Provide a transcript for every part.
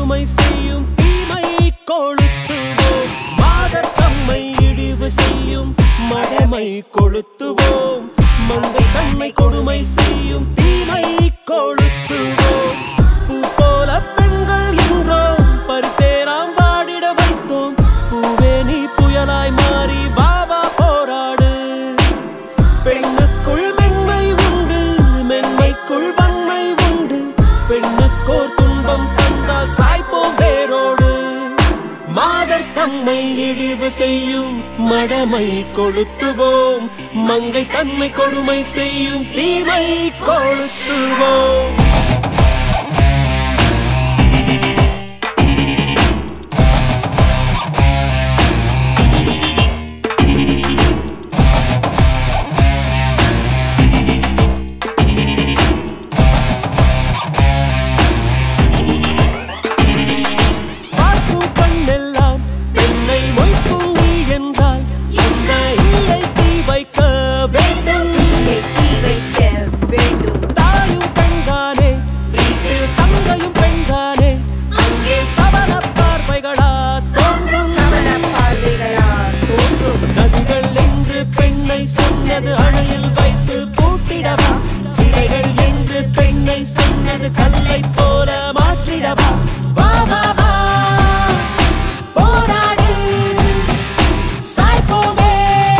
கொடுமை செய்யும் தீமை கொளுத்துவோம். மாதர் தம்மை இழிவு செய்யும் மடமை கொளுத்துவோம். மங்கை தன்னை கொடுமை செய்யும் தீமை கொளுத்துவோம். பூ போல பெண்கள் என்றோம், பருத்தேராம் வாடிட வைத்தோம். பூவே நீ புயலாய் மாறி வாவா போராடு. பெண்ணுக்குள் மென்மை உண்டு, மென்மைக்குள் வன்மை உண்டு. பெண்ணுக்கோர் துன்பம் தந்தால் சாய்ப்போம் வேரோடு. மாதர் தம்மை இழிவு செய்யும் மடமை கொளுத்துவோம். மங்கை தன்னை கொடுமை செய்யும் தீமை கொளுத்துவோம். சொன்னது அணையில் வைத்து பூட்டிடவா, சிலைகள் என்று பெண்ணை சொன்னது கல்லை போல மாற்றிடவா. வா வா வா போராடு, சாய்ப்போவே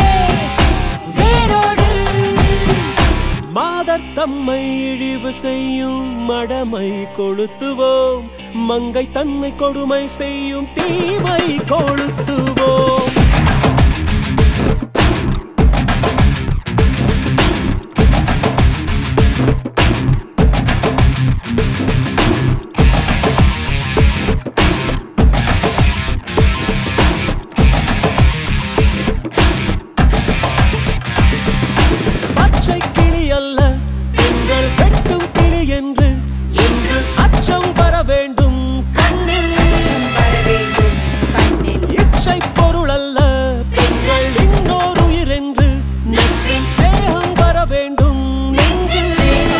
வேரோடு. மாதர் தம்மை இழிவு செய்யும் மடமை கொளுத்துவோம். மங்கை தன்னை கொடுமை செய்யும் தீமை கொளுத்துவோம். அச்சம் வர வேண்டும் கண்ணில், இச்சை பொருள் அல்ல பெண்கள் இன்னொரு உயிர் என்று. ஸ்நேகம் வர வேண்டும் நெஞ்சில்.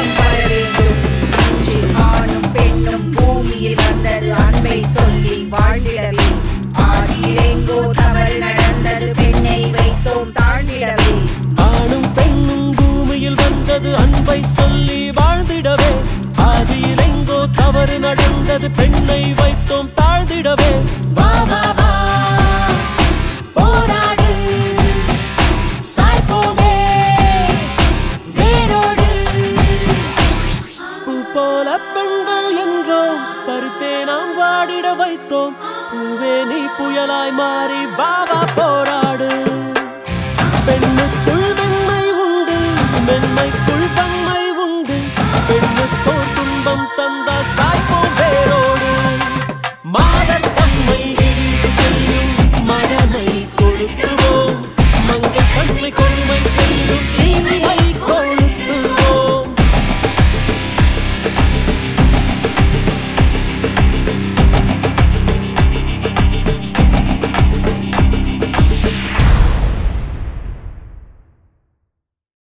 ஆணும் பெண்ணும் பூமியில் வந்தது அன்பை சொல்லி வாழ்ந்திடவே. ஆதியில் எங்கோ தவறு நடந்தது, பெண்ணை வைத்தோம் தாழ்ந்திடவே. ஆணும் பெண்ணும் பூமியில் வந்தது அன்பை சொல்லி வாழ்ந்திடவே. ஆதியில் எங்கோ தவறு நடந்தது, பெண்ணை வைத்தோம் தாழ்ந்திடவே. வா வா வா போராடு, சாய்ப்போமே வேரோடு. பூ போல பெண்கள் என்றோம், பருத்தே நாம் வாடிட வைத்தோம். பூவே நீ புயலாய் மாறி வா வா போராடு. பெண்ணுக்குள் மென்மை உண்டு, மென்மைக்குள் வன்மை உண்டு. பெண்ணுக்கோர் துன்பம் தந்தால் சாய்ப்போம்